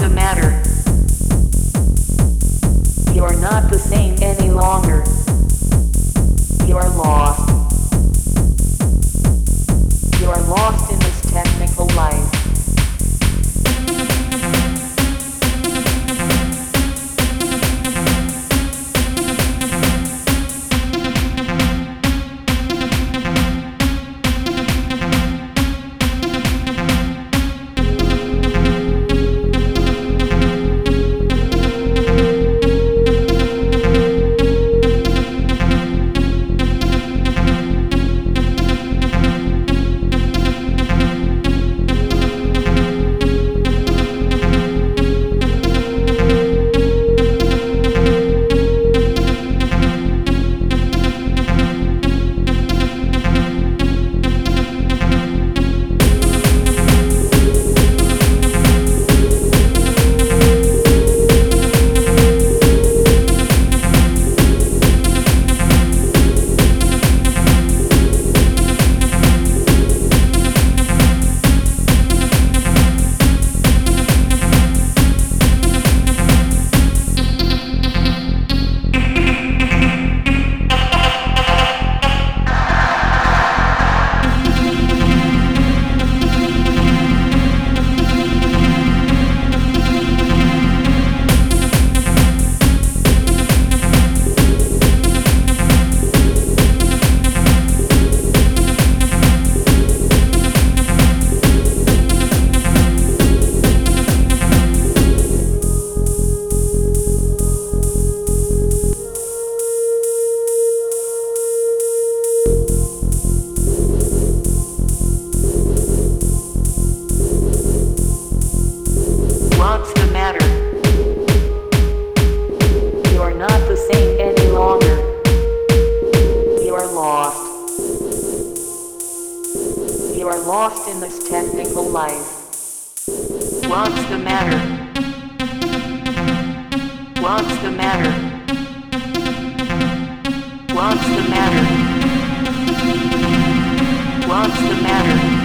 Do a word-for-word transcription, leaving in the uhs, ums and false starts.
the matter? You're not the same any longer. You're lost. You're lost in this technical life. What's the matter? You're not the same any longer. You're lost. You're lost in this technical life. What's the matter? What's the matter? What's the matter? What's the matter?